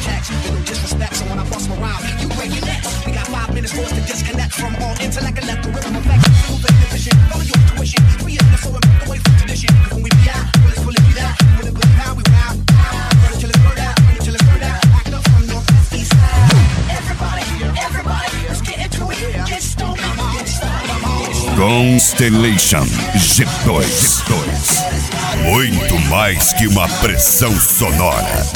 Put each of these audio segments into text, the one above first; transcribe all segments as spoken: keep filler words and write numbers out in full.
jacks, you don't disrespect. So when I bust my rhyme, you break your necks. We got five minutes for us to disconnect from all intellect and let the rhythm affect. Move the division, follow your tuition. We in the so and back away from tradition. Cause when we be out, well it's will it be that? When it goes down, we round. Burn it till it's burned out, burn it till it's burned out. Act up from north, west, east side. Everybody, everybody, let's get into it. Get stoned, get started. Constellation G dois. G dois. Muito mais que uma pressão sonora.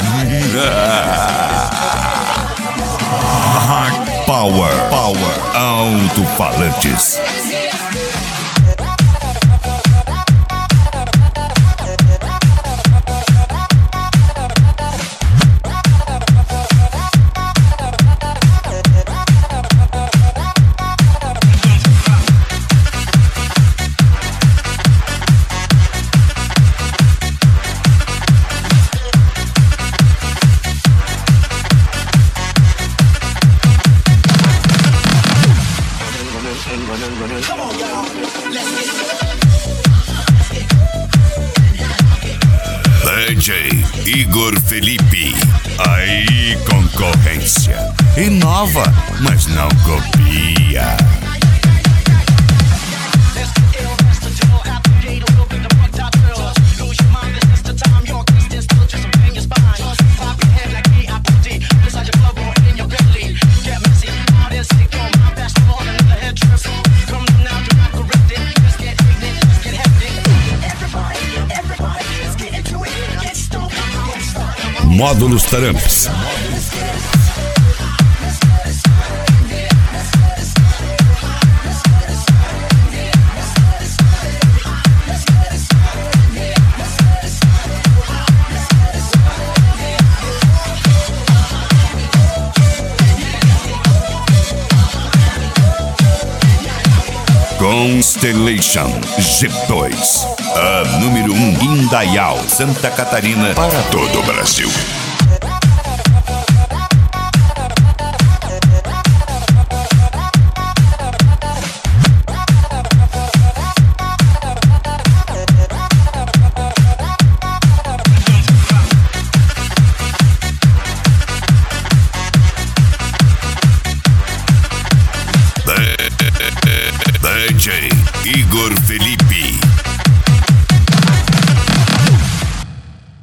Hard Power. Power. Alto-falantes. D J Igor Felipe. Aí concorrência. Inova, mas não copia. Módulos Taramps. Constellation G dois. A número um em Indaial, Santa Catarina, para todo o Brasil. D J Igor Felipe.